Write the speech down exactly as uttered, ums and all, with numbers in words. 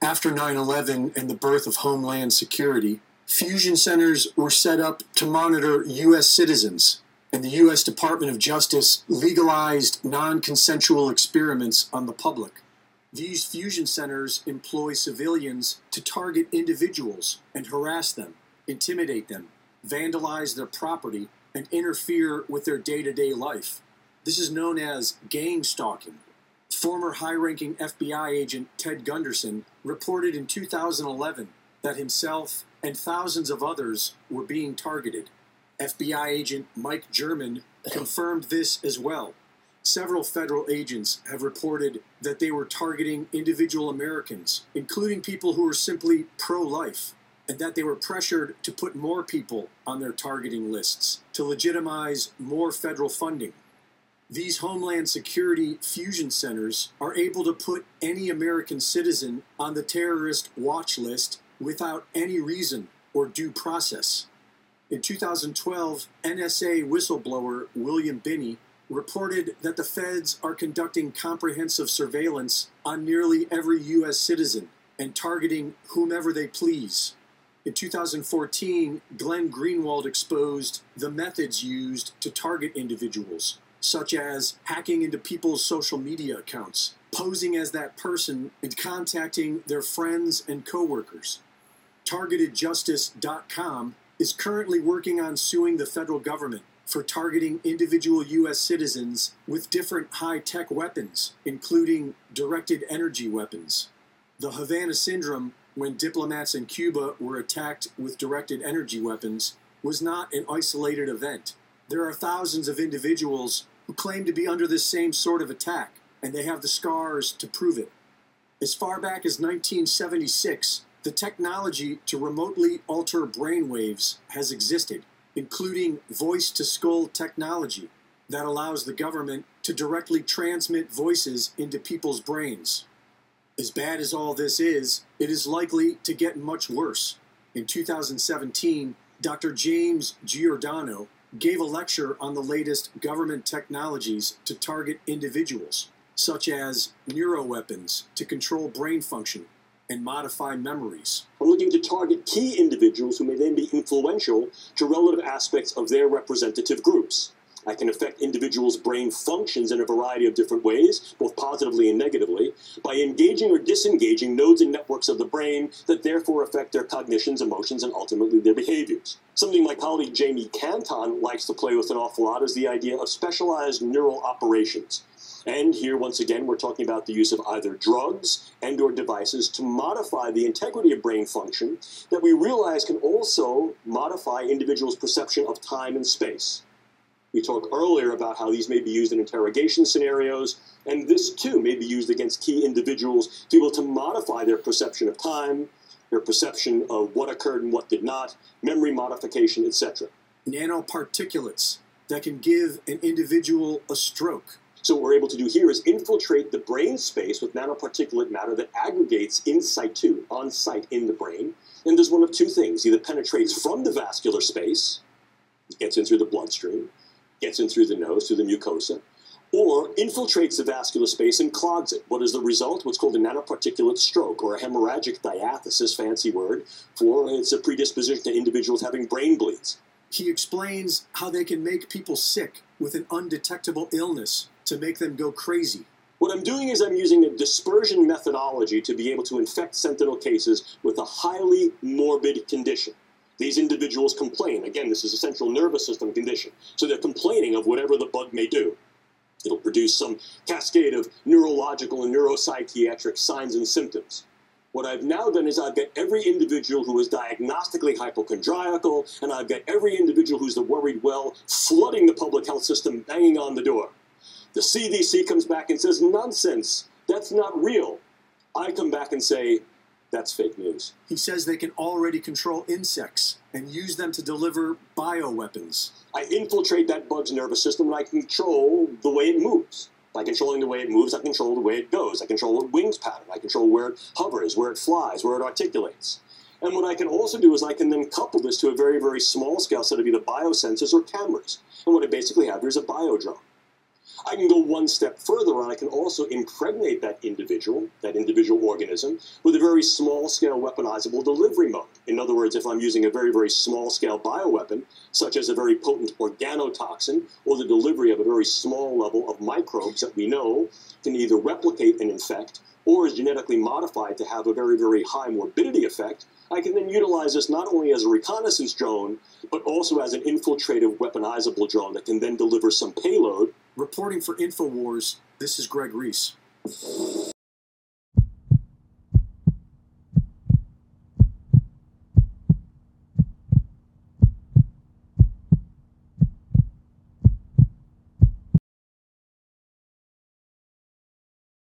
After nine eleven and the birth of Homeland Security, fusion centers were set up to monitor U S citizens, and the U S Department of Justice legalized non-consensual experiments on the public. These fusion centers employ civilians to target individuals and harass them, intimidate them, vandalize their property, and interfere with their day-to-day life. This is known as gang stalking. Former high-ranking F B I agent Ted Gunderson reported in two thousand eleven that himself and thousands of others were being targeted. F B I agent Mike German confirmed this as well. Several federal agents have reported that they were targeting individual Americans, including people who were simply pro-life, and that they were pressured to put more people on their targeting lists to legitimize more federal funding. These Homeland Security fusion centers are able to put any American citizen on the terrorist watch list without any reason or due process. In two thousand twelve, N S A whistleblower William Binney reported that the feds are conducting comprehensive surveillance on nearly every U S citizen and targeting whomever they please. In two thousand fourteen, Glenn Greenwald exposed the methods used to target individuals, such as hacking into people's social media accounts, posing as that person, and contacting their friends and coworkers. Targeted Justice dot com is currently working on suing the federal government for targeting individual U S citizens with different high-tech weapons, including directed energy weapons. The Havana Syndrome, when diplomats in Cuba were attacked with directed energy weapons, was not an isolated event. There are thousands of individuals who claim to be under this same sort of attack, and they have the scars to prove it. As far back as nineteen seventy-six, the technology to remotely alter brainwaves has existed, including voice-to-skull technology that allows the government to directly transmit voices into people's brains. As bad as all this is, it is likely to get much worse. In two thousand seventeen, Doctor James Giordano gave a lecture on the latest government technologies to target individuals, such as neuroweapons to control brain function and modify memories. I'm looking to target key individuals who may then be influential to relative aspects of their representative groups. I can affect individuals' brain functions in a variety of different ways, both positively and negatively, by engaging or disengaging nodes and networks of the brain that therefore affect their cognitions, emotions, and ultimately their behaviors. Something my colleague Jamie Canton likes to play with an awful lot is the idea of specialized neural operations. And here, once again, we're talking about the use of either drugs and or devices to modify the integrity of brain function that we realize can also modify individuals' perception of time and space. We talked earlier about how these may be used in interrogation scenarios, and this too may be used against key individuals to be able to modify their perception of time, their perception of what occurred and what did not, memory modification, et cetera. Nanoparticulates that can give an individual a stroke. So what we're able to do here is infiltrate the brain space with nanoparticulate matter that aggregates in situ, on site in the brain, and does one of two things. Either penetrates from the vascular space, gets in through the bloodstream, gets in through the nose, through the mucosa, or infiltrates the vascular space and clogs it. What is the result? What's called a nanoparticulate stroke, or a hemorrhagic diathesis, fancy word, for it's a predisposition to individuals having brain bleeds. He explains how they can make people sick with an undetectable illness to make them go crazy. What I'm doing is I'm using a dispersion methodology to be able to infect sentinel cases with a highly morbid condition. These individuals complain. Again, this is a central nervous system condition. So they're complaining of whatever the bug may do. It'll produce some cascade of neurological and neuropsychiatric signs and symptoms. What I've now done is I've got every individual who is diagnostically hypochondriacal, and I've got every individual who's the worried well flooding the public health system, banging on the door. The C D C comes back and says, nonsense, that's not real. I come back and say, that's fake news. He says they can already control insects and use them to deliver bioweapons. I infiltrate that bug's nervous system and I control the way it moves. By controlling the way it moves, I control the way it goes. I control its wings pattern. I control where it hovers, where it flies, where it articulates. And what I can also do is I can then couple this to a very, very small scale set of either biosensors or cameras. And what I basically have here is a biodrone. I can go one step further, and I can also impregnate that individual, that individual organism, with a very small-scale weaponizable delivery mode. In other words, if I'm using a very, very small-scale bioweapon, such as a very potent organotoxin, or the delivery of a very small level of microbes that we know can either replicate and infect, or is genetically modified to have a very, very high morbidity effect, I can then utilize this not only as a reconnaissance drone, but also as an infiltrative weaponizable drone that can then deliver some payload. Reporting for InfoWars, this is Greg Reese.